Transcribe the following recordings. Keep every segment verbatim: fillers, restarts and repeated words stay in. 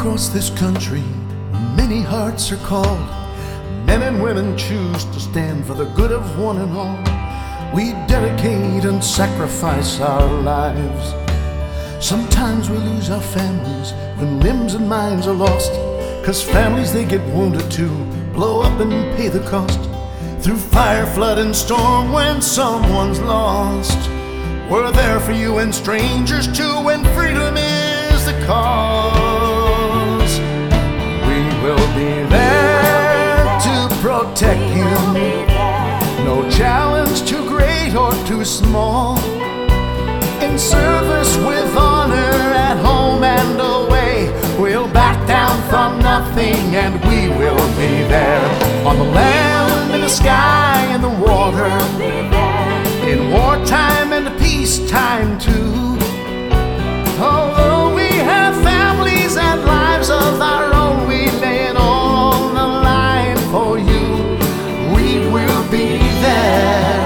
Across this country, many hearts are called. Men and women choose to stand for the good of one and all. We dedicate and sacrifice our lives. Sometimes we lose our families when limbs and minds are lost, 'cause families, they get wounded too, blow up and pay the cost. Through fire, flood, and storm, when someone's lost, we're there for you and strangers too, when freedom is the cause. We will be there to protect you. No challenge too great or too small. In service with honor at home and away, we'll back down from nothing, and we will be there. On the land, in the sky, in the water, in wartime and peacetime too. Although we have families and lives of our own, we lay it all on the line for you. We will be there.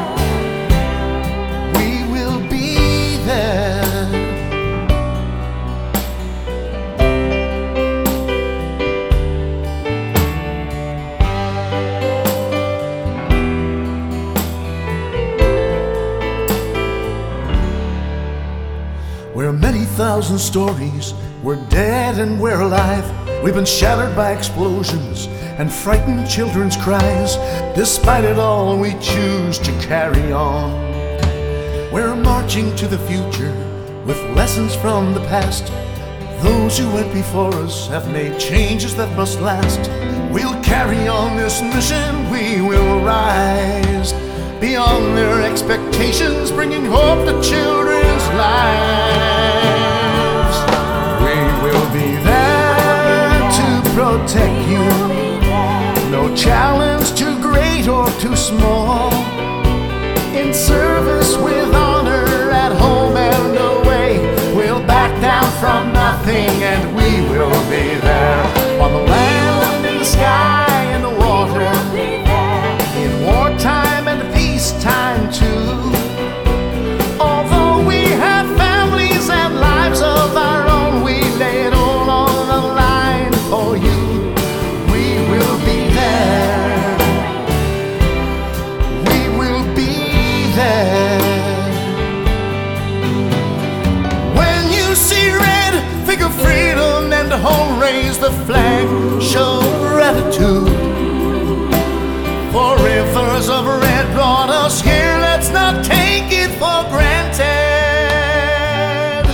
We will be there. We're many thousand stories, we're dead and we're alive. We've been shattered by explosions and frightened children's cries. Despite it all, we choose to carry on. We're marching to the future with lessons from the past. Those who went before us have made changes that must last. We'll carry on this mission, we will rise beyond their expectations, bringing hope to children's lives. We will be there to protect you. No challenge too great or too small. In service with honor at home and away, we'll back down from nothing, and we will be there. On the land, in the sky, in the water, in wartime and peacetime too. Although we have families and lives of our own, we lay it all on the line for you. We will be there. We will be there. When you see red, think of freedom and home, raise the flag, show gratitude. For rivers of red brought us here, let's not take it for granted.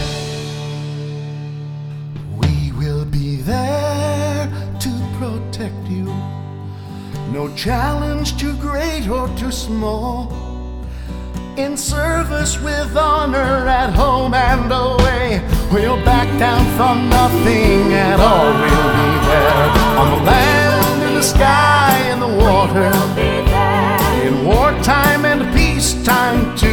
We will be there to protect you. No challenge too great or too small. In service with honor at home and away, we'll back down from nothing at all. We'll be there. On the land, in the sky, in the water, in wartime and peacetime too.